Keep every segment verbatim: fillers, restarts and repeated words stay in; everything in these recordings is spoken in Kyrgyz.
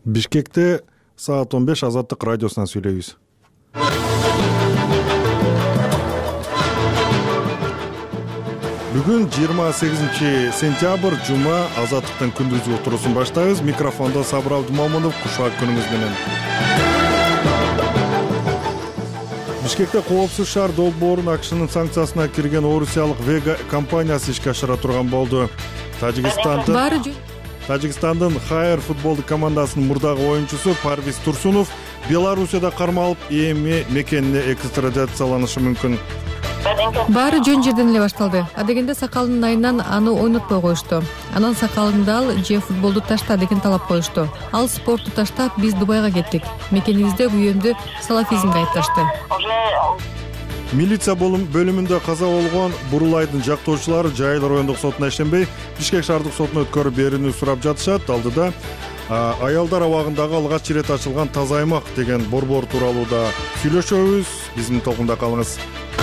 Бишкекте саат он беш Азаттык радиосунан сүйлөйбүз. Бүгүн жыйырма сегизинчи сентябрь жума Азаттыктын күндүзгү отурусун баштайбыз. Микрофондо Сабыр Абдумамунов, кушак күнүңүз менен. Бишкекте коопсуз шаар долбоорун АКШнын санкциясына кирген орусиялык Vega компаниясы ишке ашыра турган болду. Тажикстандын Тажикстандын Хайр футболдук командасынын мурдагы оюнчусу Парвиз Турсунов Белоруссияда кармалып, эми мекенине экстрадицияланышы мүмкүн. Баары жөн жерден эле башталды. Адегенде сакалынын айынан аны ойнотпой коюшту. Анан сакалыңды ал же футболду ташта деген талап коюшту. Ал спортту таштап, биз Дубайга кеттик. Мекенибизде күйөөмдү салафизмге айыпташты. Милиция бөлүмүндө каза болгон Бурулайдын жактоочулары Жайыл райондук сотуна ишенбей, Бишкек шаардык сотуна өткөрүп берүүнү сурап жатышат. Алдыда аялдар абагындагы алгач ирет ачылган таза аймак деген борбор тууралуу да сүйлөшөбүз. Биздин толкунда калыңыз.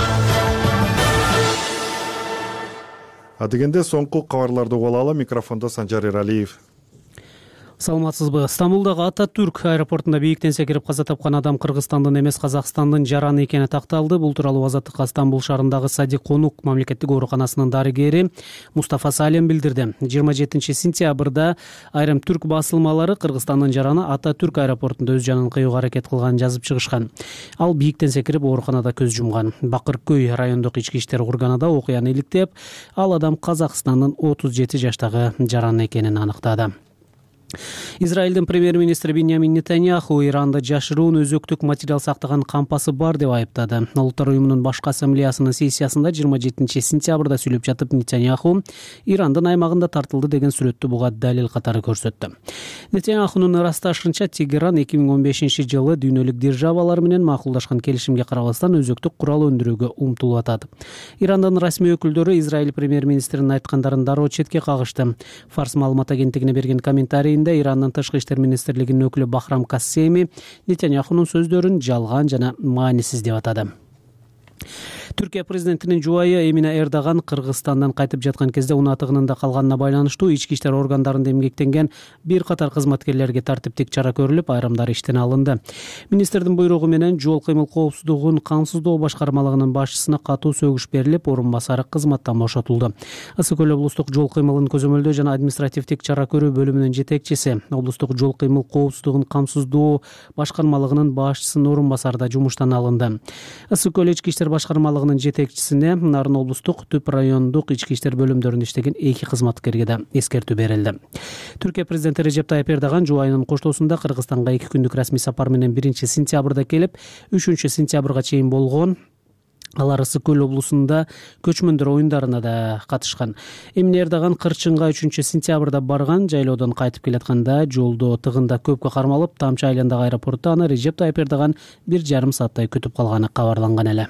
Адегенде соңку кабарларды угуп алалы. Микрофондо Санжар Эралиев. Саламатсызбы? Стамбулдагы Ататүрк аэропортунда бийиктен секирип каза тапкан адам Кыргызстандын эмес, Казакстандын жараны экени такталды. Бул тууралуу Азаттыкка Стамбул шаарындагы Садик Конук мамлекеттик ооруканасынын дарыгери Мустафа Салем билдирди. жыйырма жетинчи сентябрда айрым түрк басылмалары Кыргызстандын жараны Ататүрк аэропортунда өз жанын кыюуга аракет кылганын жазып чыгышкан. Ал бийиктен секирип ооруканада көз жумган. Бакыркөй райондук ички иштер органы да окуяны иликтеп, ал адам Казакстандын отуз жети жаштагы жараны экенин аныктады. Израилдин премьер-министри Биньямин Нетаньяху Иранды жашыруун өзөктүк материал сактаган кампасы бар деп айыптады. Улуттар уюмунун башкы ассамблеясынын сессиясында жыйырма жетинчи сентябрда сүйлөп жатып Нетаньяху Ирандын аймагында тартылды деген сүрөттү буга далил катары көрсөттү. Нетаньяхунун ырасташынча Тегеран эки миң он бешинчи жылы дүйнөлүк державалар менен макулдашкан келишимге карабастан өзөктүк курал өндүрүүгө умтулуп атат. Ирандын расмий өкүлдөрү Израиль премьер-министринин айткандарын дароо четке кагышты. Фарс маалымат агенттигине берген комментарийинде Ирандын тышкы иштер министрлигинин өкүлү Бахрам Кассеми Нетаньяхунун сөздөрүн жалган жана маанисиз деп атады. Түркия президентинин жубайы Эмине Эрдоган Кыргызстандан кайтып жаткан кезде унатыгынында калганына байланыштуу ички иштер органдарында эмгектенген бир катар кызматкерлерге тартиптик чара көрүлүп, айрымдары иштен алынды. Министрдин буйругу менен жол кыймыл коопсуздугун камсыздоо башкармалыгынын башчысына катуу сөгүш берилип, орун басары кызматтан бошотулду. Ысык көл облустук жол кыймылын көзөмөлдөө жана административдик чара көрүү бөлүмүнүн жетекчиси, облустук жол кыймыл коопсуздугун камсыздоо башкармалыгынын башчысынын орун басары да жумуштан алынды. Ысык көл ички иштер башкармалыгынын жетекчисине Нарын облустук Түп райондук ички иштер бөлүмдөрүндө иштеген эки кызматкерге да эскертүү берилди. Түркия президенти Режеп Тайып Эрдоган жубайынын коштоосунда Кыргызстанга эки күндүк расмий сапар менен биринчи сентябрда келип, үчүнчү сентябрга чейин болгон. Алар Ысык көл облусунда көчмөндөр оюндарына да катышкан. Эмине Эрдоган Кырчынга үчүнчү сентябрда барган, жайлоодон кайтып келатканда жолдо тыгында көпкө кармалып, Тамчы айландагы аэропортто аны Режеп Тайып Эрдоган бир жарым сааттай күтүп калганы кабарланган эле.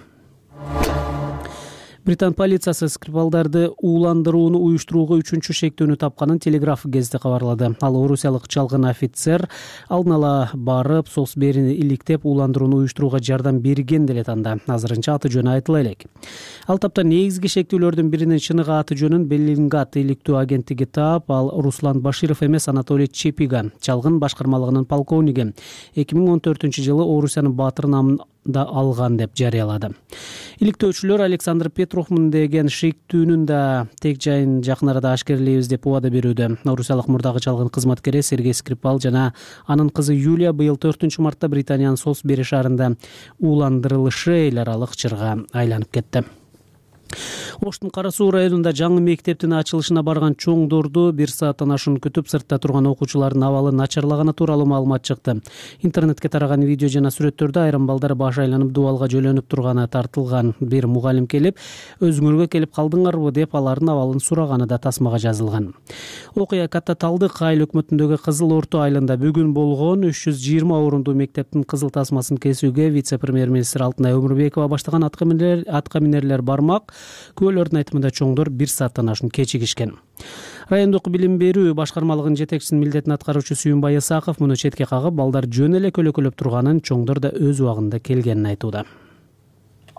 Британ полициясы Скрипалдарды ууландырууну уюштурууга үчүнчү шектөөнү тапканын Телеграф гезити кабарлады. Ал орусиялык чалгын офицер алдын ала барып, Солсберини иликтеп ууландырууну уюштурууга жардам берген деле анда. Азырынча аты жөнү айтыла элек. Ал тапта негизги шектүүлөрдүн биринин чыныгы аты жөнүн Беллингат иликтөө агенттиги таап, ал Руслан Баширов эмес, Анатолий Чепига, чалгын башкармалыгынын полковниги. эки миң он төртүнчү жылы Орусиянын баатыры намын да алган деп жарыялады. Иликтөөчүлөр Александр Петрухмун деген шектүүнүн да тек жайын жакын арада ашкерлейбиз деп убада берүүдө. Орусиялык мурдагы чалгын кызматкери Сергей Скрипал жана анын кызы Юлия быйыл төртүнчү мартта Британиянын Солсбери шаарында ууландырылышы эл аралык чырга айланып кетти. Оштун Кара Суу районунда жаңы мектептин ачылышына барган чоңдорду бир сааттан ашуун күтүп, сыртта турган окуучулардын абалы начарлаганы тууралуу маалымат чыкты. Интернетке тараган видео жана сүрөттөрдө айрым балдар баш айланып дубалга жөлөнүп турганы тартылган. Бир мугалим келип, өзүңөргө келип калдыңарбы деп алардын абалын сураганы да тасмага жазылган. Окуя Катта Талдык айыл өкмөтүндөгү Кызыл Орто айылында бүгүн болгон. үч жүз жыйырма орунду мектептин кызыл тасмасын кесүүгө вице-премьер-министр Алтынай Өмүрбекова баштаган атка минерлер бармак. Күбөлөрдүн айтымында чоңдор бир сааттан ашуун кечигишкен. Райондук билим берүү башкармалыгынын жетекчисинин милдетин аткаруучу Сүйүнбай Исаков муну четке кагып, балдар жөн эле көлөкөлөп турганын, чоңдор да өз убагында келгенин айтууда.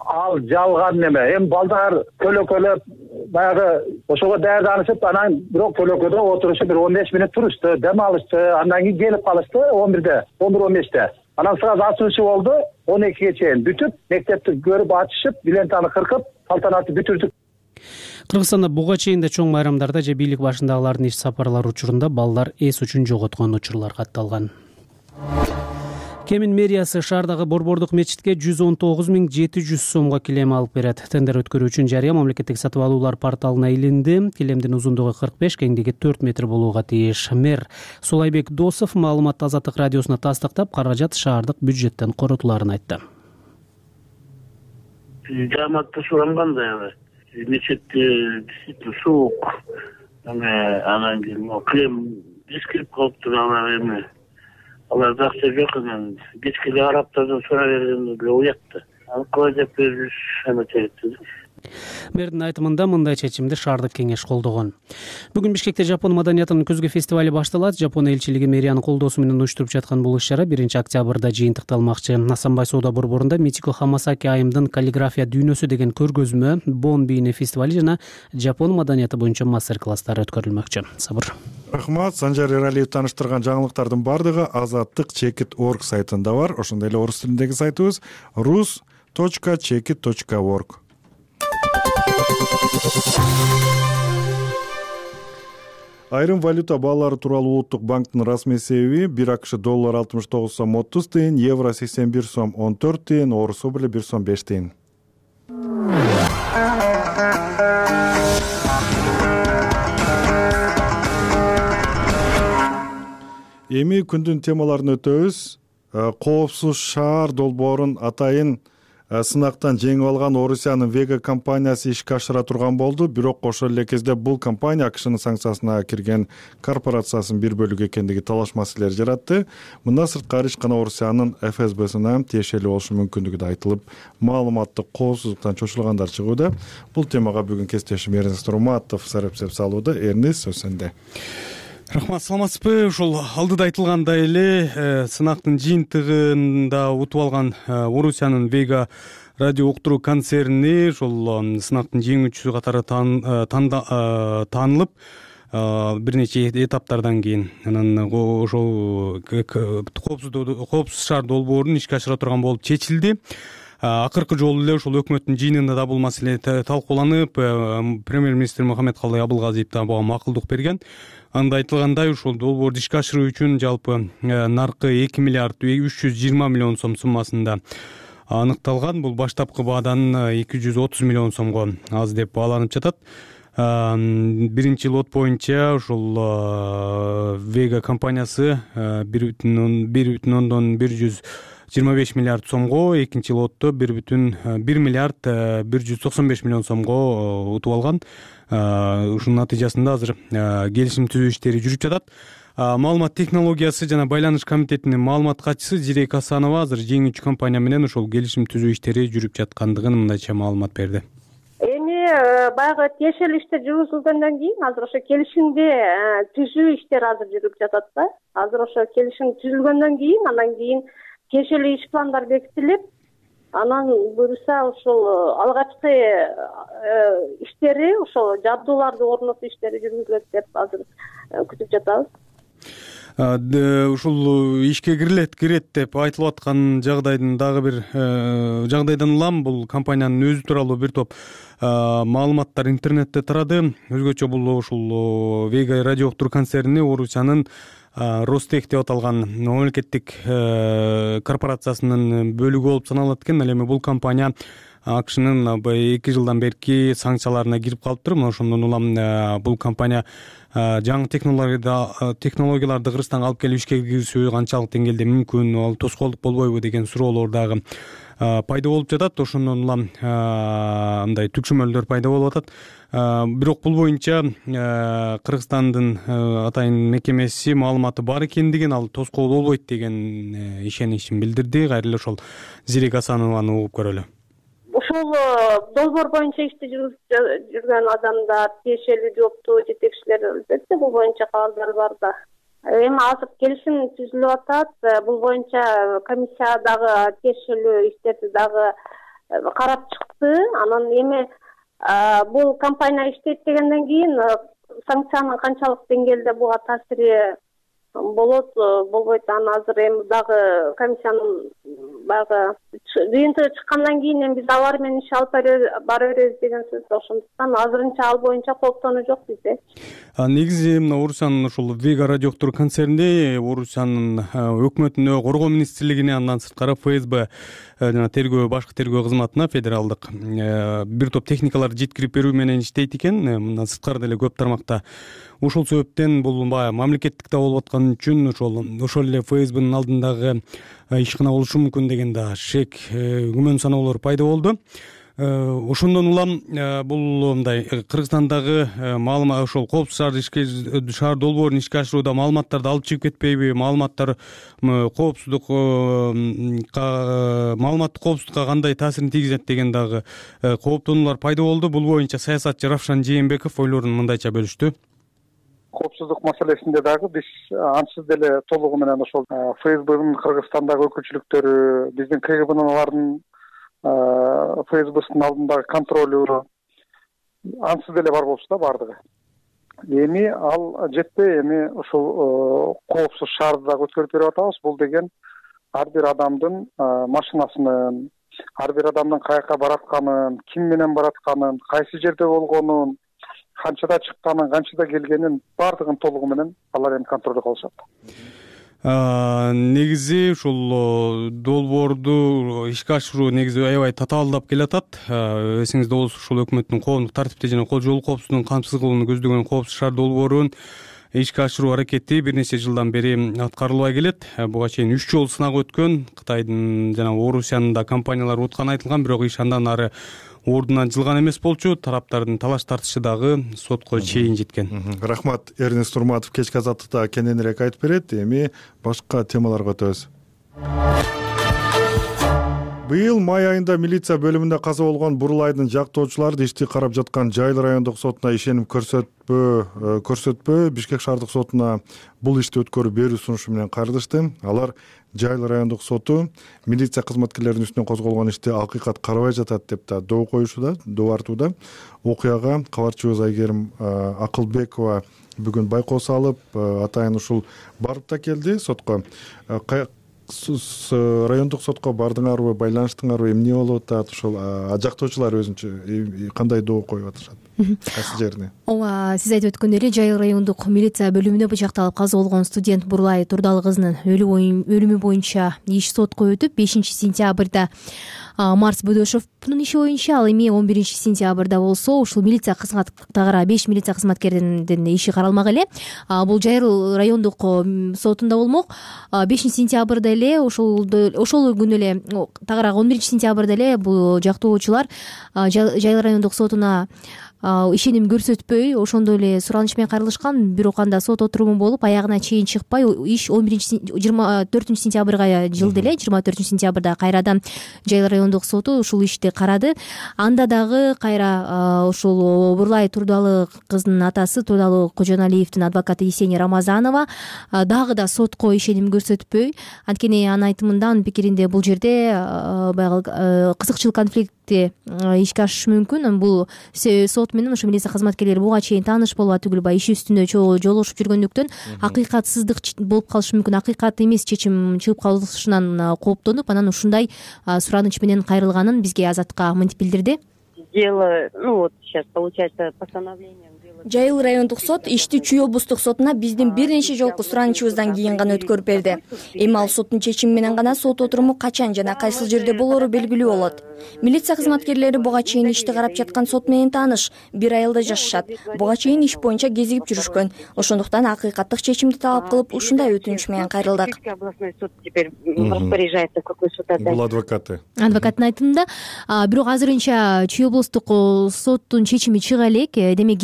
ал жалган неме. Эми балдар көлөкөлөп баягы ошого даярданышып, анан бирок көлөкөдө отурушуп бир он беш мүнөт турушты, дем алышты, андан кийин келип калышты он бирде, он бир он беште. Анан сразу ачылышы болду, он экиге чейин бүтүп, мектепти көрүп ачышып, лентаны кыркып, салтанатты бүтүрдүк. Кыргызстанда буга чейин да чоң байрамдарда же бийлик башындагылардын иш сапарлары учурунда балдар эс учун жоготкон учурлар катталган. Кемин мэриясы шаардагы Борбордук мечитке жүз он тогуз миң жети жүз сомго килем алып берет. Тендер өткөрүү үчүн жарыя мамлекеттик сатып алуулар порталына илинди. Килемдин узундугу кырк беш, кеңдиги төрт метр болууга тийиш. Мэр Сулайбек Досов маалыматты Азаттык радиосуна тастыктап, каражат шаардык бюджеттен коротуларын айтты. Жамаатта суранганда эми мечетте действительно суук. Анан кийин килем ескирип калыптыр, алар эми алар акча жок, анан кечке эле араптардан сурап бергенде эле уятты. Ал кылай деп бериш эме керек. Мэрдин айтымында мындай чечимди шаардык кеңеш колдогон. Бүгүн Бишкекте Жапон маданиятынын күзгү фестивали башталат. Жапон элчилиги мэриянын колдоосу менен уюштуруп жаткан бул иш-чара биринчи октябрда жыйынтыкталмакчы. Насанбай соода борборунда Мичико Хамасаки айымдын каллиграфия дүйнөсү деген көргөзмө, Бон бийне фестивали жана Жапон маданияты боюнча мастер-класстар өткөрүлмөкчү. Сабыр. Рахмат. Санжар Эралиев таныштырган жаңылыктардын бардыгы азаттык чекит точка орг сайтында бар. Ошондой эле орус тилиндеги сайтыбыз рус точка чекит точка орг. Айрым валюта баалары тууралуу Улуттук банктын расмий себеби бир акш доллар алтымыш тогуз сом отуз тыйын, евро сексен бир сом он төрт тыйын, орус рубли бир сом беш тыйын. Эми күндүн темаларын өтөбүз. Коопсуз шаар долбоорун атайын сынактан жеңип алган Орусиянын Вега компаниясы ишке ашыра турган болду. Бирок ошол эле кезде бул компания АКШнын санкциясына кирген корпорациясынын бир бөлүгү экендиги талаш маселелер жаратты. Мындан сырткары ишкана Орусиянын эф эс бсине тиешелүү болушу мүмкүндүгү да айтылып, маалыматтык коопсуздуктан чочулгандар чыгууда. Бул темага бүгүн кесиптешим Эрнис Турматов сарапсеп салууда. Эрнис, сөз сенде. Рахмат, саламатсызбы? Ошол алдыда айтылгандай эле сынактын жыйынтыгында утуп алган Орусиянын Вега радио уктуруу концерни ошол сынактын жеңүүчүсү катары таанылып, бир нече этаптардан кийин анан ошол коопсуз шаар долбоорун ишке ашыра турган болуп чечилди. Акыркы жолу эле ошол өкмөттүн жыйынында да бул маселе талкууланып, премьер-министр Мухаммедкалый Абылгазиев да буга макулдук берген. Анда айтылгандай, ушул долбоорду ишке ашыруу үчүн жалпы наркы эки миллиард үч жүз жыйырма миллион сом суммасында аныкталган. Бул баштапкы баадан эки жүз отуз миллион сомго аз деп бааланып жатат. Биринчи лот боюнча ушул Вега компаниясы бир бүтүн ондон бир жүз жыйырма беш миллиард сомго, экинчи лотто бир бүтүн бир миллиард бир жүз токсон беш миллион сомго утуп алган. Ушунун натыйжасында азыр келишим түзүү иштери жүрүп жатат. Маалымат технологиясы жана байланыш комитетинин маалымат катчысы Зирек Асанова азыр жеңүүчү компания менен ошол келишим түзүү иштери жүрүп жаткандыгын мындайча маалымат берди. Эми баягы тиешелүү иштер жүргүзүлгөндөн кийин азыр ошо келишимди түзүү иштери азыр жүрүп жатат да. Азыр ошо келишим түзүлгөндөн кийин, андан кийин тиешелүү иш пландар бекитилип, анан буюрса ошол алгачкы иштери, ошол жабдууларды орнотуу иштери жүргүзүлөт деп азыр күтүп жатабыз. Ушул ишке кирилет, кирет деп айтылып аткан жагдайдын дагы бир жагдайдан улам бул компаниянын өзү тууралуу бир топ маалыматтар интернетте тарады. Өзгөчө бул ушул Вега радио уктуруу концерни Орусиянын Ростех деп аталган мамлекеттик корпорациясынын бөлүгү болуп саналат экен. Ал эми бул компания АКШнын эки жылдан берки санкцияларына кирип калыптыр. Мына ошондон улам бул компания жаңы технологияларды Кыргызстанга алып келип ишке киргизүү канчалык деңгээлде мүмкүн, ал тоскоолдук болбойбу деген суроолор дагы пайда болуп жатат. Ошондон улам мындай түкшүмөлдөр пайда болуп атат. Бирок бул боюнча Кыргызстандын атайын мекемеси маалыматы бар экендигин, ал тоскоол болбойт деген ишеничин билдирди. Кайра эле ошол Зирек Асанованы угуп көрөлү. Ошол долбоор боюнча ишти жүргүзүп жүргөн адамдар, тиешелүү жооптуу жетекчилер албетте бул боюнча кабардар бар да. Эми азыр келишим түзүлүп атат. Бул боюнча комиссия дагы тиешелүү иштерди дагы карап чыкты. Анан эми бул компания иштейт дегенден кийин санкциянын канчалык деңгээлде буга таасири болот болбойт, аны азыр эми дагы комиссиянын баягы жыйынтыгы чыккандан кийин эми биз алар менен иш алып бара беребиз деген сөз. Ошондуктан азырынча ал боюнча кооптонуу жок бизде. Негизи мына Орусиянын ушул Вега радиоктор концернинде Орусиянын өкмөтүнө, коргоо министрлигине, андан сырткары эф эс бэ жана тергөө, башкы тергөө кызматына федералдык бир топ техникаларды жеткирип берүү менен иштейт экен. Мындан сырткары деле көп тармакта. Ошол себептен бул баягы мамлекеттикте болуп аткан үчүн ошол ошол эле эф эс бнын алдындагы ишкана болушу мүмкүн деген да шек, күмөн саноолор пайда болду. Ошондон улам бул мындай Кыргызстандагы маалымат ошол коопсуз шаар долбоорун ишке ашырууда маалыматтарды алып чыгып кетпейби, маалыматтар коопсуздук маалыматтык коопсуздукка кандай таасирин тийгизет деген дагы кооптонуулар пайда болду. Бул боюнча саясатчы Равшан Жээнбеков ойлорун мындайча бөлүштү. Коопсуздук маселесинде дагы биз ансыз деле толугу менен ошол эф эс бнын Кыргызстандагы өкүлчүлүктөрү, биздин ка гэ бнын алардын эф эс бнын алдындагы контролю ансыз деле бар болчу да баардыгы. Эми ал жетпей, эми ушул коопсуз шаарды дагы өткөрүп берип атабыз. Бул деген ар бир адамдын машинасынын, ар бир адамдын каяка баратканын, ким менен баратканын, кайсы жерде болгонун, канчада чыкканын, канчада келгенин баардыгын толугу менен алар эми контролдо кылышат. Негизи ушул долбоорду ишке ашыруу негизи аябай татаалдап келатат. Эсиңизде болсо ушул өкмөттүн коомдук тартипти жана кол жол коопсуздугун камсыз кылууну көздөгөн коопсуз шаар долбоорун ишке ашыруу аракети бир нече жылдан бери аткарылбай келет. Буга чейин үч жолу сынак өткөн. Кытайдын жана Орусиянын да компаниялары утканы айтылган, бирок иш андан ары ордунан жылган эмес болчу. Тараптардын талаш тартышы дагы сотко чейин жеткен. Рахмат. Эрнест Турматов кечки азаттыкта кененирээк айтып берет. Эми башка темаларга өтөбүз. Быйыл май айында милиция бөлүмүндө каза болгон Бурлайдын жактоочулары ишти карап жаткан Жайыл райондук сотуна ишеним көрсөтпөө көрсөтпөө Бишкек шаардык сотуна бул ишти өткөрүп берүү сунушу менен кайрылышты. Алар Жайыл райондук соту милиция кызматкерлеринин үстүнөн козголгон ишти акыйкат карабай жатат деп да доо коюшууда, доо артууда. Окуяга кабарчыбыз Айгерим Акылбекова бүгүн байкоо салып, атайын ушул барып да келди сотко. Райондук сотко бардыңарбы, байланыштыңарбы, эмне болуп атат? Ошол жактоочулар өзүнчө кандай доо коюп атышат? Кайсы жерине? Ооба, сиз айтып өткөндөй эле Жайыл райондук милиция бөлүмүндө бычакталып каза болгон студент Бурлай Турдалы кызынын өлүмү боюнча иш сотко өтүп, бешинчи сентябрда Марс Бөдөшовдун иши боюнча, ал эми он биринчи сентябрда болсо ушул милиция кызматтагыра беш милиция кызматкеринин иши каралмак эле. Бул Жайыл райондук сотунда болмок. бешинчи сентябрда эле ошол ошол күнү эле тагыраак он биринчи сентябрда эле бул жактоочулар Жайыл райондук сотуна ишеним көрсөтпөй, ошондой эле сураныш менен кайрылышкан. Бирок анда сот отуруму болуп, аягына чейин чыкпай, иш он биринчи жыйырма төртүнчү сентябрга жылды эле. жыйырма төртүнчү сентябрда кайрадан Жайыл райондук соту ушул ишти карады. Анда дагы кайра ушул Бурлай Турдалы кызынын атасы Турдалы Кожоналиевдин адвокаты Есения Рамазанова дагы да сотко ишеним көрсөтпөй. Анткени анын айтымында, пикиринде бул жерде баягы кызыкчыл конфликти ишке ашышы мүмкүн. Бул сот менен ошо милиция кызматкерлери буга чейин тааныш болуп түгүл, баягы иш үстүндө жолугушуп жүргөндүктөн акыйкатсыздык болуп калышы мүмкүн, акыйкат эмес чечим чыгып калышынан кооптонуп, анан ушундай сураныч менен кайрылганын бизге Азаттыкка мынтип билдирди. Дело, ну вот сейчас получается постановление. Жайыл райондук сот ишти Чүй облустук сотуна биздин бир нече жолку суранычыбыздан кийин гана өткөрүп берди. Эми ал соттун чечими менен гана сот отуруму качан жана кайсыл жерде болоору белгилүү болот. Милиция кызматкерлери буга чейин ишти карап жаткан сот менен тааныш, бир айылда жашашат. Буга чейин иш боюнча кезигип жүрүшкөн. Ошондуктан акыйкаттык чечимди талап кылып, ушундай өтүнүч менен кайрылдык. Областной суд теперь распоряжается, какой суд отдать. Бул адвокаты. Адвокаттын айтымында, бирок азырынча Чүй облустук соттун чечими чыга элек. Демек кийинки сот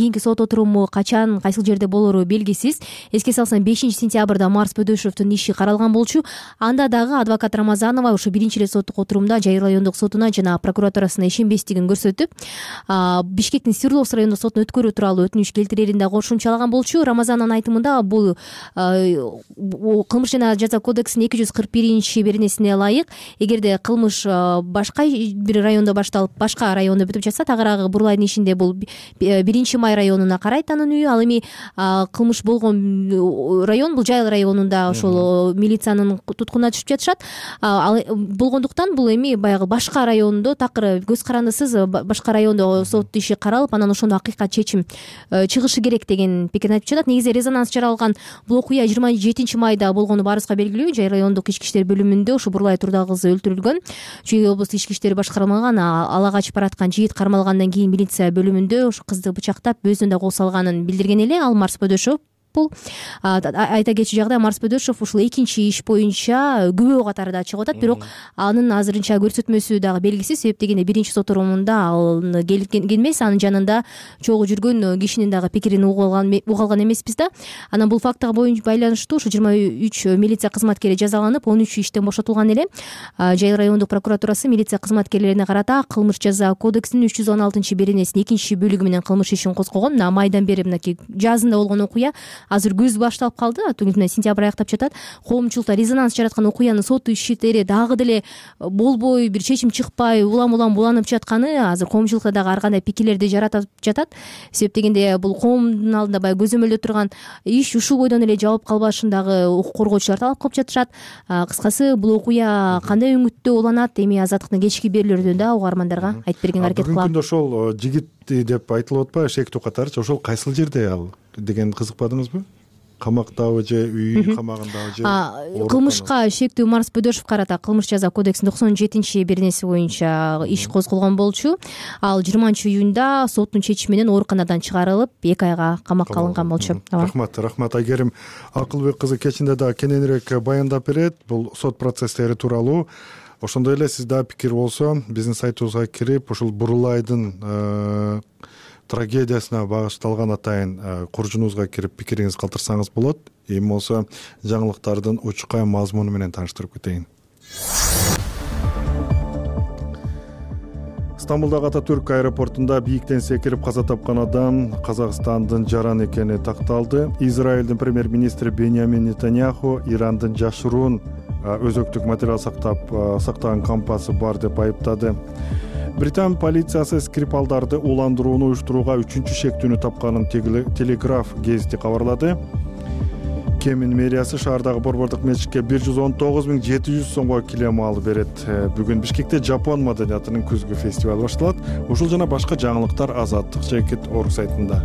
отуруму качан кайсыл жерде болору белгисиз. Эске салсам, бешинчи сентябрда Марс Бөдөшовдун иши каралган болчу. Анда дагы адвокат Рамазанова ушу биринчи эле соттук отурумда Жайыр райондук сотуна жана прокуратурасына ишенбестигин көрсөтүп, Бишкектин Свердловск райондук сотуна өткөрүү тууралуу өтүнүч келтирерин да кошумчалаган болчу. Рамазановдун айтымында бул кылмыш жана жаза кодексинин эки жүз кырк биринчи беренесине ылайык, эгерде кылмыш башка бир райондо башталып, башка райондо бүтүп жатса, тагыраагы Бурлайдын ишинде бул биринчи май районуна карайт анын үйү. Ал эми кылмыш болгон район бул Жайыл районунда ошол милициянын туткунуна түшүп жатышат. Ал болгондуктан бул эми баягы башка райондо, такыр көз карандысыз башка райондо сот иши каралып, анан ошондо акыйкат чечим чыгышы керек деген пикирин айтып жатат. Негизи резонанс жаралган бул окуя жыйырма жетинчи майда болгону баарыбызга белгилүү. Жайыр райондук ички иштер бөлүмүндө ушу Бурлай Турдал кызы өлтүрүлгөн. Чүй облустук ички иштер башкармалган, ала качып бараткан жигит кармалгандан кийин милиция бөлүмүндө ушу кызды бычактап, өзүнө да кол салганын билдирген эле. Ал Марс Бөдөшов. Айта кетчү жагдай, Марс Бөдөшов ушул экинчи иш боюнча күбө катарында чыгып атат, бирок анын азырынча көрсөтмөсү дагы белгисиз. Себеп дегенде биринчи сот отурумунда ал келген эмес, анын жанында чогуу жүргөн кишинин дагы пикирин уга алган эмеспиз да. Анан бул фактыга боюнча байланыштуу ушу жыйырма үч милиция кызматкери жазаланып, он үчү иштен бошотулган эле. Жайыл райондук прокуратурасы милиция кызматкерлерине карата кылмыш жаза кодексинин үч жүз он алтынчы беренесинин экинчи бөлүгү менен кылмыш ишин козгогон. Мына майдан бери мынакей жазында болгон окуя азыр күз башталып калды, сентябрь аяктап жатат. Коомчулукта резонанс жараткан окуянын сот иштери дагы деле болбой, бир чечим чыкпай, улам-улам буланып жатканы азыр коомчулукта дагы ар кандай пикирлерди жаратып жатат. Себеп дегенде бул коомдун алдында баягы көзөмөлдө турган иш ушул бойдон эле жабып калбашын дагы укук коргоочулар талап кылып жатышат. Кыскасы, бул окуя кандай өңүттө уланат, эми Азаттыктын кечки берүүлөрүндө да угармандарга айтып берген аракет кылам. Бүгүн күндө ошол жигит деп айтылып атпайбы, шектүү катарчы, ошол кайсыл жерде ал деген кызыкпадыңызбы? Камактабы же үй камагындабы же? Кылмышка шектүү Марс Бөдөшов карата кылмыш жаза кодексинин токсон жетинчи беренеси боюнча иш козголгон болчу. Ал жыйырманчы июнда соттун чечими менен ооруканадан чыгарылып, эки айга камакка алынган болчу. Рахмат, рахмат Айгерим Акылбек кызы кечинде да кененирээк баяндап берет бул сот процесстери тууралуу. Ошондой эле сиз да пикир болсо, биздин сайтыбызга кирип, ушул Бурлайдын трагедиясына багышталган атайын куржунубузга кирип пикириңизди калтырсаңыз болот. Эми болсо жаңылыктардын учкай мазмуну менен тааныштырып кетейин. Стамбулдагы Ататүрк аэропортунда бийиктен секирип каза тапкан адам Казакстандын жаран экени такталды. Израилдин премьер-министри Беньямин Нетаньяху Ирандын жашыруун өзөктүк материал сактап сактаган кампасы бар деп айыптады. Британ полициясы Скрипалдарды уландырууну уюштурууга үчүнчү шектүүнү тапканын Телеграф гезити кабарлады. Кемин мэриясы шаардагы борбордук мечитке бир жүз он тогуз миң жети жүз сомго килем алып берет. Бүгүн Бишкекте Жапон маданиятынын күзгү фестивалы башталат. Ушул жана башка жаңылыктар Азаттык жекит орг сайтында.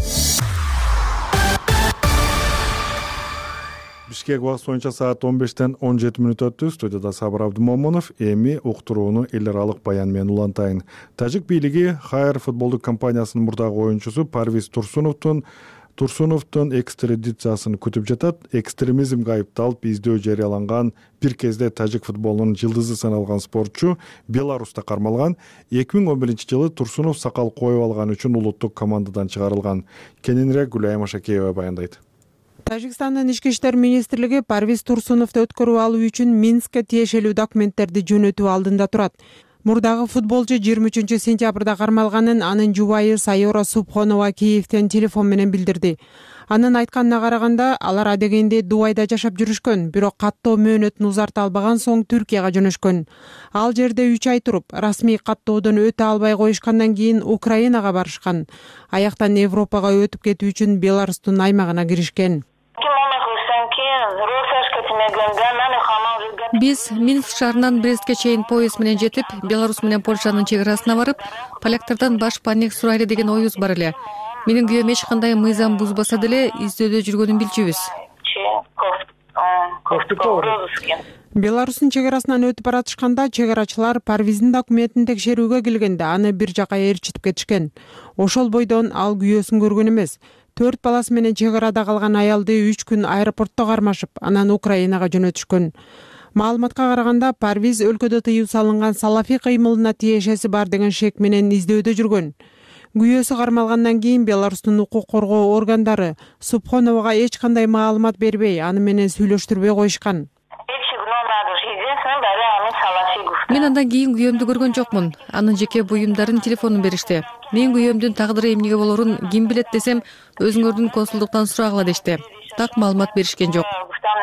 Бишкек убакыты боюнча саат он бештен он жети мүнөт өттү. Студияда Сабыр Абдымомунов. Эми уктурууну эл аралык баян менен улантайын. Тажик бийлиги Хайр футболдук компаниясынын мурдагы оюнчусу Парвиз Турсуновдун Турсуновдун экстрадициясын күтүп жатат. Экстремизмге айыпталып издөө жарыяланган бир кезде тажик футболунун жылдызы саналган спортчу Беларуста кармалган. эки миң он биринчи жылы Турсунов сакал коюп алган үчүн улуттук командадан чыгарылган. Кененирээк Гүлайым Ашакеева баяндайт. Тажикстандын ички иштер министрлиги Парвиз Турсуновду өткөрүп алуу үчүн Минскке тиешелүү документтерди жөнөтүү алдында турат. Мурдагы футболчу жыйырма үчүнчү сентябрда кармалганын анын жубайы Сайора Субхонова Киевден телефон менен билдирди. Анын айтканына караганда, алар адегенде Дубайда жашап жүрүшкөн, бирок каттоо мөөнөтүн узарта албаган соң Түркияга жөнөшкөн. Ал жерде үч ай туруп, расмий каттоодон өтө албай коюшкандан кийин Украинага барышкан. Аяктан Европага өтүп кетүү үчүн Беларустун аймагына киришкен. Биз Минск шаарынан Брестке чейин поезд менен жетип, Беларусь менен Польшанын чек арасына барып, поляктардан баш паник сурайлы деген оюбуз бар эле. Менин күйөөм эч кандай мыйзам бузбаса деле издөөдө жүргөнүн билчүбүз. Беларустун чек арасынан өтүп баратышканда чек арачылар Парвиздин документин текшерүүгө келгенде аны бир жака ээрчитип кетишкен. Ошол бойдон ал күйөөсүн көргөн эмес. Төрт баласы менен чек арада калган аялды үч күн аэропортто кармашып, анан Украинага жөнөтүшкөн. Маалыматка караганда, Парвиз өлкөдө тыюу салынган салафий кыймылына тиешеси бар деген шек менен издөөдө жүргөн. күйөөсү кармалгандан кийин Беларустун укук коргоо органдары Супхоновага эч кандай маалымат бербей, аны менен сүйлөштүрбөй коюшкан. Мен андан кийин күйөөмдү көргөн жокмун. Анын жеке буюмдарын телефонун беришти. Мен күйөөмдүн тагдыры эмнеге болорун ким билет десем, өзүңөрдүн консулдуктан сурагыла дешти. Так маалымат беришкен жок,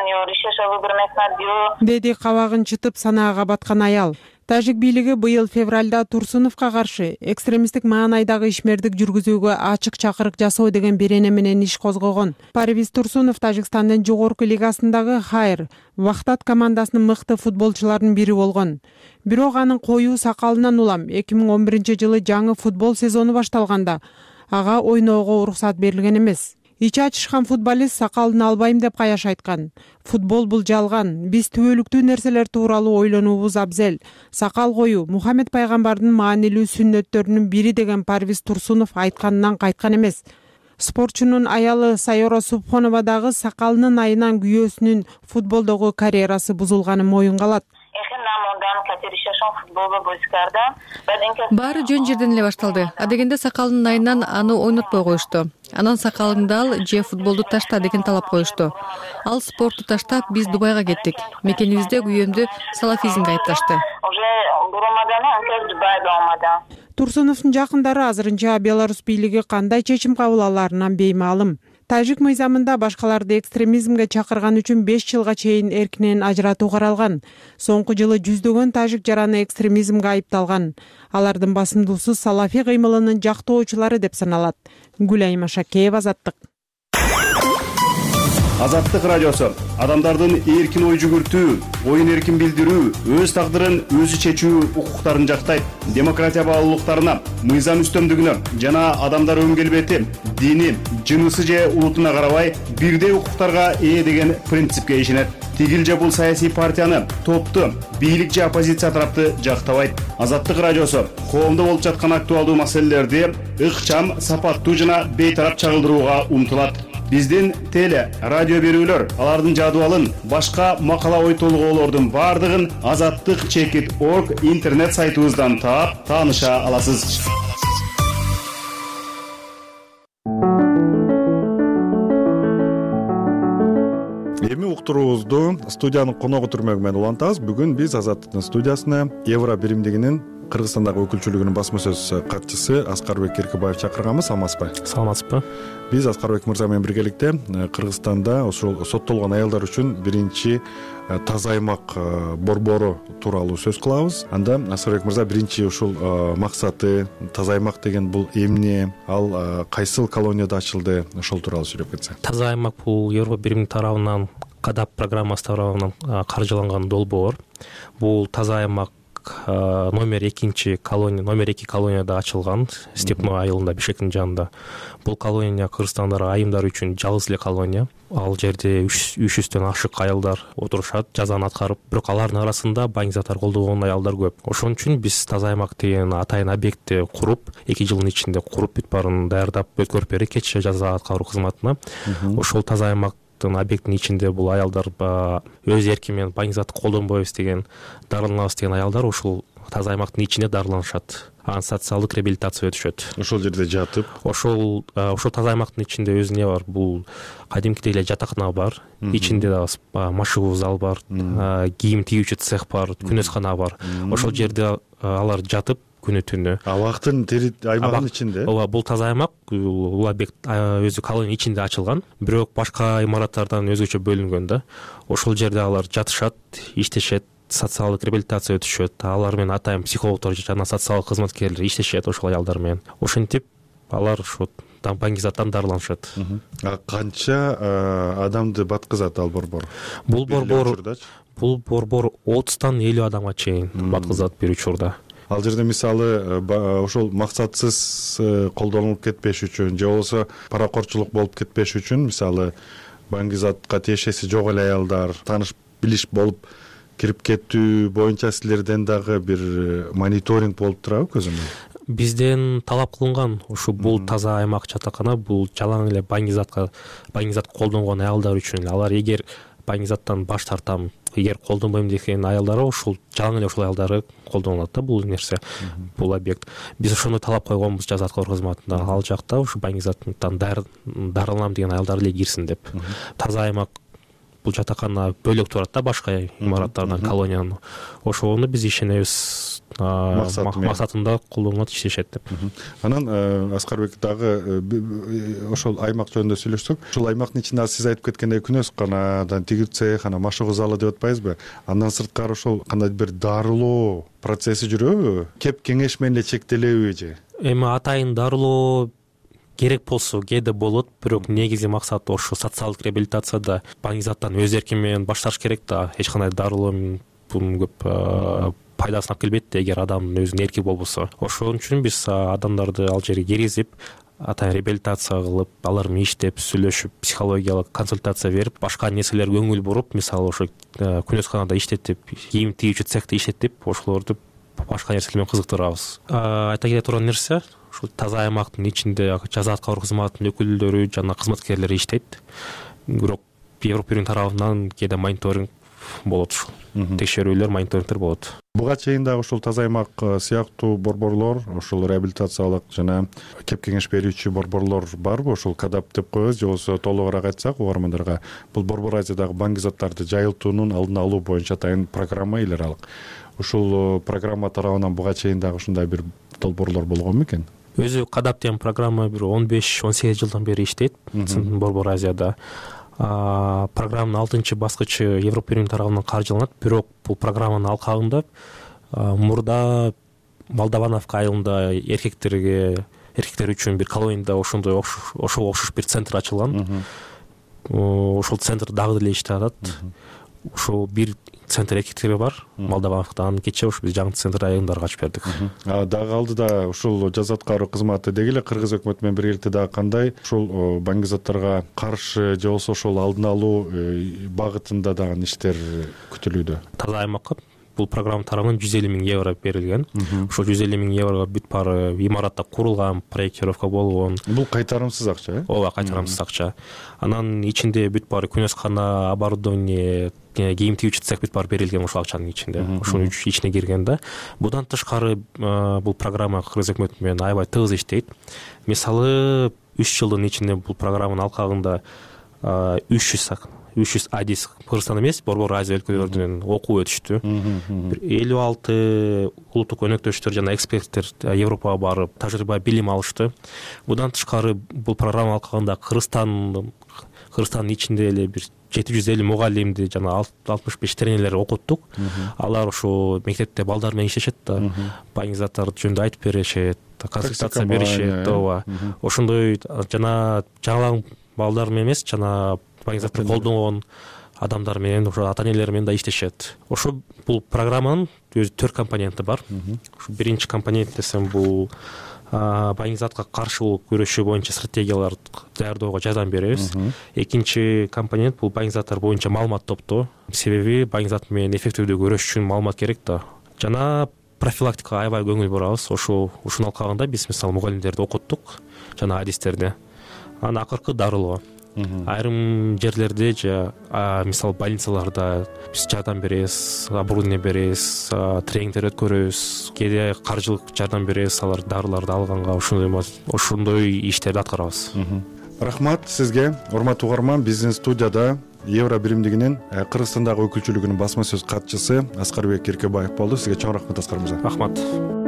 деди кабагын чытып санаага баткан аял. Тажик бийлиги быйыл февралда Турсуновго каршы экстремисттик маанайдагы ишмердик жүргүзүүгө ачык чакырык жасоо деген берене менен иш козгогон. Парвиз Турсунов Тажикстандын жогорку лигасындагы Хайр Вахтат командасынын мыкты футболчуларынын бири болгон. Бирок анын коюу сакалынан улам эки миң он биринчи жылы жаңы футбол сезону башталганда ага ойноого уруксат берилген эмес. Ичи ачышкан футболист сакалын албайм деп каяш айткан. Футбол бул жалган. Биз түбөлүктүү нерселер тууралуу ойлонуубуз абзел. Сакал коюу Мухаммед пайгамбардын маанилүү сүннөттөрүнүн бири деген Парвиз Турсунов айтканынан кайткан эмес. Спортчунун аялы Сайора Супхонова дагы сакалынын айынан күйөөсүнүн футболдогу карьерасы бузулганын моюнга алат. Баары жөн жерден эле башталды. Адегенде сакалынын айынан аны ойнотпой коюшту. Анан сакалыңды ал же футболду ташта деген талап коюшту. Ал спортту таштап, биз Дубайга кеттик. Мекенибизде күйөөмдү салафизмге айыпташты. Турсуновдун жакындары азырынча Беларусь бийлиги кандай чечим кабыл аларынан беймаалым. Тажик мыйзамында башкаларды экстремизмге чакырган үчүн беш жылга чейин эркинен ажыратуу каралган. Соңку жылы жүздөгөн тажик жараны экстремизмге айыпталган. Алардын басымдуусу салафи кыймылынын жактоочулары деп саналат. Гүлайым Ашакеева, Азаттык. Азаттык радиосу адамдардын эркин ой жүгүртүү, оюн эркин билдирүү, өз тагдырын өзү чечүү укуктарын жактайт. Демократия баалуулуктарына, мыйзам үстөмдүгүнө жана адамдар өн келбети, дини, жынысы же улутуна карабай бирдей укуктарга ээ деген принципке ишенет. Тигил же бул саясий партияны, топту, бийлик же оппозиция тарапты жактабайт. Азаттык радиосу коомдо болуп жаткан актуалдуу маселелерди ыкчам, сапаттуу жана бейтарап чагылдырууга умтулат. Биздин теле, радио берүүлөр, алардын жадыбалын, башка макала ой толгоолордун бардыгын азаттык чекит точка орг интернет сайтыбыздан таап, тааныша аласыз. Эми уктуруубузду студиянын коногу түрмөгү менен улантабыз. Бүгүн биз Азаттыктын студиясына Евро биримдигинин Кыргызстандагы өкүлчүлүгүнүн басма сөз катчысы Аскарбек Эркебаев чакырганбыз. Саламатсызбы? Саламатсызбы. Биз Аскарбек мырза менен биргеликте Кыргызстанда ошол соттолгон аялдар үчүн биринчи таза аймак борбору тууралуу сөз кылабыз. Анда Аскарбек мырза биринчи ушул максаты, таза аймак деген бул эмне, ал кайсыл колонияда ачылды, ошол тууралуу сүйлөп кетсе. Таза аймак бул Евро биримдик тарабынан, Кадап программасы тарабынан каржыланган долбоор. Бул таза аймак номер экинчи колония, номер эки колонияда ачылган, Степной айылында, Бишкектин жанында. Бул колония кыргызстандагы айымдар үчүн жалгыз эле колония. Ал жерде үч жүздөн ашык аялдар отурушат, жазаны аткарып, бирок алардын арасында баңгизаттар колдогон аялдар көп. Ошон үчүн биз таза аймак деген атайын объектти куруп, эки жылдын ичинде куруп бүт баарын даярдап өткөрүп бердик кечээ жаза аткаруу кызматына. Ошол таза аймак объекттин ичинде бул аялдар өз эрки менен баңгизатты колдонбойбуз деген, дарыланабыз деген аялдар ушул таза аймактын ичинде дарыланышат. Анан социалдык реабилитация өтүшөт. Ошол жерде жатып, ошол ошол таза аймактын ичинде өзү бар? Бул кадимкидей эле жатакана бар, ичинде да машыгуу зал бар, кийим тигүүчү цех бар, күнөскана бар. Ошол жерде алар жатып күнү түнү. Абактын аймагынын ичинде? Ооба, бул таза аймак, бул объект өзү колония ичинде ачылган, бирок башка имараттардан өзгөчө бөлүнгөн да. Ошол жерде алар жатышат, иштешет, социалдык реабилитация өтүшөт. Алар менен атайын психологдор жана социалдык кызматкерлер иштешет ошол аялдар менен. Ошентип алар ушу баңгизаттан дарыланышат. Канча адамды баткызат ал борбор? Бул борбор бул борбор отуздан элүү адамга чейин баткызат бир учурда. Ал жерде мисалы ошол максатсыз колдонулуп кетпеш үчүн же болбосо паракорчулук болуп кетпеш үчүн, мисалы баңгизатка тиешеси жок эле аялдар тааныш билиш болуп кирип кетүү боюнча силерден дагы бир мониторинг болуп турабы көзөмөл? Бизден талап кылынган ушу бул таза аймак жатакана, бул жалаң эле баңгизатка баңгизат колдонгон аялдар үчүн. Алар эгер баңгизаттан баш тартам, эгер колдонбойм деген аялдар ушул жаңы эле ушул аялдары колдонулат да бул нерсе, бул объект. Биз ошондой талап койгонбуз жаза аткаруу кызматында, ал жакта ушу баңгизаттан дарыланам деген аялдар эле кирсин деп. Таза аймак бул жатакана бөлөк турат да башка имараттардан, колониянын. Ошону биз ишенебиз, максатында колдонулат, иштешет деп. Анан Аскарбек дагы ошол аймак жөнүндө сүйлөшсөк, ушул аймактын ичинде сиз айтып кеткендей күнөс канадан тигир цех, анан машыгуу залы деп атпайбызбы? Андан сырткары ошол кандай бир дарылоо процесси жүрөбү? Кеп кеңеш менен эле чектелеби же? Эми атайын дарылоо керек болсо кээде болот, бирок негизги максат ошо социалдык реабилитацияда баңгизаттан өз эрки менен башташ керек да. Эч кандай дарылоо бунун көп пайдасын алып келбейт да, эгер адамдын өзүнүн эрки болбосо. Ошон үчүн биз адамдарды ал жерге киргизип, атайын реабилитация кылып, алар менен иштеп, сүйлөшүп, психологиялык консультация берип, башка нерселерге көңүл буруп, мисалы ошо күнөсканада иштетип, кийим тигүүчү цехте иштетип, ошолорду башка нерселер менен кызыктырабыз. Айта кете турган нерсе, ушул таза аймактын ичинде жаза аткаруу кызматынын өкүлдөрү жана кызматкерлери иштейт. Бирок Европа Биринин тарабынан кээде мониторинг болот, текшерүүлөр, мониторингдер болот. Буга чейин дагы ушул таза аймак сыяктуу борборлор, ушул реабилитациялык жана кеп кеңеш берүүчү борборлор барбы? Ушул кадап деп коебуз, же болбосо толугураак айтсак угармандарга, бул Борбор Азиядагы баңгизаттарды жайылтуунун алдын алуу боюнча атайын программа эл аралык. Ушул программа тарабынан буга чейин дагы ушундай бир долбоорлор болгонбу экен? Өзү кадап деген программа бир он беш он сегиз жылдан бери иштейт Борбор Азияда. Программанын алтынчы баскычы Европа Биринин тарабынан каржыланат, бирок бул программанын алкагында мурда Молдавановка айылында эркектерге эркектер үчүн бир колонияда ошондой ошого окшош бир центр ачылган. Ошол центр дагы деле иштеп атат. Ошол бир центр эркектерге бар Молдавановкада, анан кечээ ушу биз жаңы центр айылдарга ачып бердик. Дагы алдыда ушул жаза аткаруу кызматы деги эле кыргыз өкмөтү менен биргеликте дагы кандай ушул баңгизаттарга каршы же болбосо ошол алдын алуу багытында дагы иштер күтүлүүдө? Таза аймакка бул программа тарабынан жүз элүү миң евро берилген. Ошол жүз элүү миң еврого бүт баары имаратта курулган, проектировка болгон. Бул кайтарымсыз акча, э? Ооба, кайтарымсыз акча. Анан ичинде бүт баары күнөскана, оборудование, кийим тигүүчү цех бүт баары берилген ошол акчанын ичинде. Ошонун ичине кирген да. Будан тышкары бул программа кыргыз өкмөтү менен аябай тыгыз иштейт. Мисалы, үч жылдын ичинде бул программанын алкагында үч жүз адис Кыргызстан эмес, Борбор Азия өлкөлөрүнөн окуу өтүштү. элүү алты улуттук өнөктөштөр жана эксперттер Европага барып, тажрыйба билим алышты. Будан тышкары бул программа алкагында Кыргызстан Кыргызстандын ичинде эле бир жети жүз элүү мугалимди жана алтымыш беш тренерлер окуттук. Алар ошо мектепте балдар менен иштешет да, баңгизаттар жөнүндө айтып беришет, консультация беришет. Ооба. Ошондой жана жаңылан балдар менен эмес, жана баңгизатты колдонгон адамдар менен, ошо ата энелер менен да иштешет. Ошо бул программанын өзү төрт компоненти бар. Ушу биринчи компонент десем бул баңгизатка каршы күрөшүү боюнча стратегияларды даярдоого жардам беребиз. Экинчи компонент бул баңгизаттар боюнча маалымат топтоо. Себеби баңгизат менен эффективдүү күрөшүш үчүн маалымат керек да. Жана профилактикага аябай көңүл бурабыз. Ошо ушунун алкагында биз мисалы мугалимдерди окуттук жана адистерди. Анан акыркы дарылоо. Айрым жерлерде же мисалы больницаларда биз жардам беребиз, оборудование беребиз, тренингдер өткөрөбүз, кээде каржылык жардам беребиз алар дарыларды алганга, ошондой ошондой иштерди аткарабыз. Рахмат сизге, урматтуу угарман. Биздин студияда Евро биримдигинин Кыргызстандагы өкүлчүлүгүнүн басма сөз катчысы Аскарбек Эркебаев болду. Сизге чоң рахмат, Аскар мырза. Рахмат.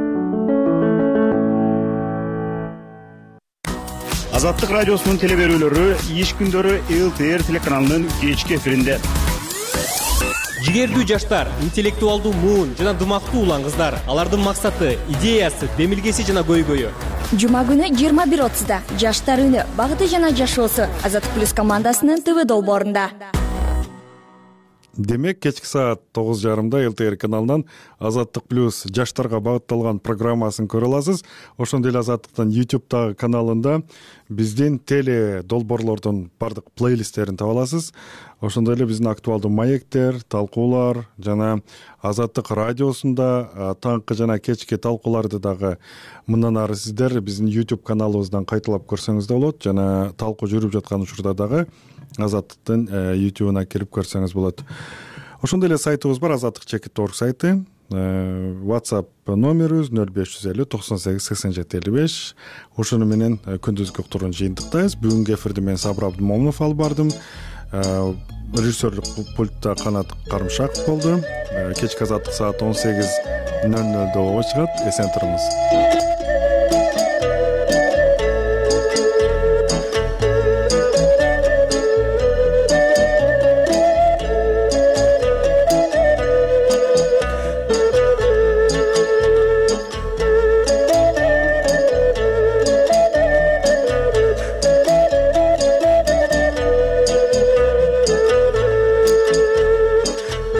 Азаттык радиосунун теле берүүлөрү иш күндөрү эл тэ эр телеканалынын кечки эфиринде. Жигердүү жаштар, интеллектуалдуу муун жана дымактуу улан кыздар, алардын максаты, идеясы, демилгеси жана көйгөйү. Жума күнү жыйырма бир отузда жаштар үнү, багыты жана жашоосу Азаттык плюс командасынын ТВ долбоорунда. Демек, кечки саат тогуз жарымда эл тэ эр каналынан Азаттык плюс жаштарга багытталган программасын көрө аласыз. Ошондой эле Азаттыктын YouTube каналында биздин теле долбоорлордун бардык плейлисттерин таба аласыз. Ошондой эле биздин актуалдуу маектер, талкуулар жана Азаттык радиосунда таңкы жана кечки талкууларды дагы мындан ары сиздер биздин YouTube каналыбыздан кайталап көрсөңүз да болот. Жана талкуу жүрүп жаткан учурда дагы азаттыктын ютубуна кирип көрсөңүз болот. Ошондой эле сайтыбыз бар, азаттык чекит точка орг сайты. WhatsApp номерибиз нөл беш жүз элүү токсон сегиз сексен жети элүү беш. Ошону менен күндүзгү уктурууну жыйынтыктайбыз. Бүгүнкү эфирди мен Сабыр Абдымомунов алып бардым. Режиссерлук пультта Канат Карымшаков болду. Кечки азаттык саат он сегиз нөл нөлдө чыгат. Эсен туруңуз.